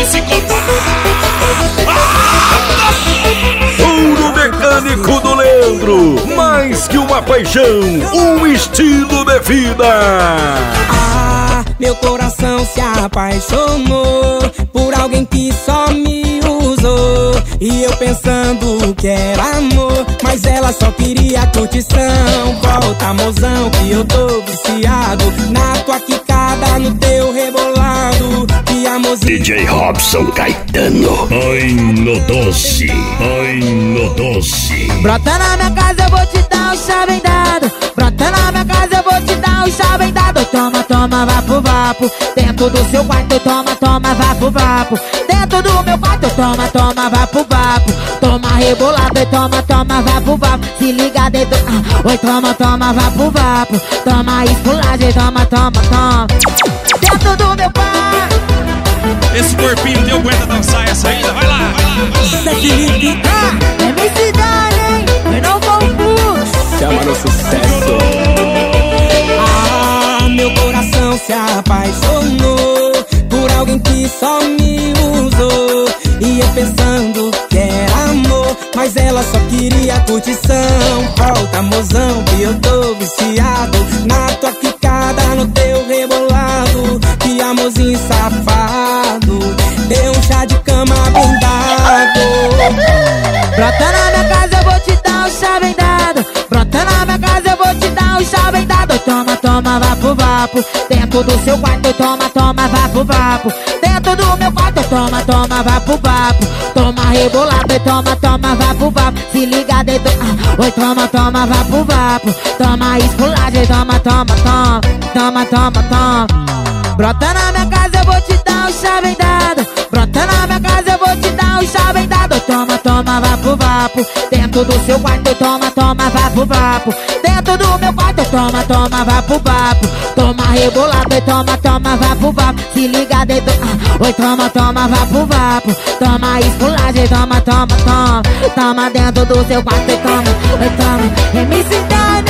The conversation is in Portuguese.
psicopata. Ouro Mecânico do Leandro, mais que uma paixão, um estilo de vida. Ah, meu coração se apaixonou por alguém que só me usou. E eu pensando que era amor, mas ela só queria curtição. Volta, mozão, que eu tô viciado na tua quicada, no teu rebolado. Que amorzinho. DJ Robson Caetano. Ai no doce, ai no doce. Brota na minha casa, eu vou te dar um chave dado. Brota na minha casa, eu vou te dar um chave dado. Toma, toma, vapo, vapo. Dentro do seu quarto, toma, toma, vapo, vapo. Dentro do meu quarto, toma, toma, vapo, vapo. Toma rebolado, toma, toma, vapo, vapo. Se liga dentro, oi, toma, toma, vapo, vapo. Toma esculagem, toma, toma, toma. Dentro do meu quarto. Esse corpinho teu aguenta dançar essa ainda? Vai lá, vai lá, vai lá. Isso é Felipe. É minha cidade, hein? Eu não confundo. Chama no sucesso. Ah, meu coração se apaixonou por alguém que só me usou. E eu pensando que era amor, mas ela só queria curtição. Volta, mozão, que eu tô viciado na tua quicada, no teu rebolado. Que amorzinho safado, deu um chá de cama bem dado. Brota na minha casa, eu vou te dar um chave dado. Brota na minha casa, eu vou te dar um chave dado. Toma, toma, vapo, vapo. Dentro do seu quarto, toma, toma, vapo, vapo. Dentro do meu quarto, toma, toma, vapo, vapo. Toma rebolado e toma, toma, vapo, vapo. Se liga dentro, oi, toma, toma, vapo, vapo. Toma esculagem, toma, toma, toma. Toma, toma, toma. Brota na minha casa, eu vou te dar um chave dado. Brota na minha casa, eu vou te dar um chave dado. Toma, toma, vapo, vapo. Dentro do seu quarto, toma, toma, vapo, vapo. Dentro do meu quarto, toma, toma, vapo, vapo. Toma rebolado e toma, toma, vapo, vapo. Se liga dentro, oi, toma, toma, vapo, vapo. Toma esculagem, toma, toma, toma. Toma dentro do seu quarto e toma, oi, toma. MC Dani.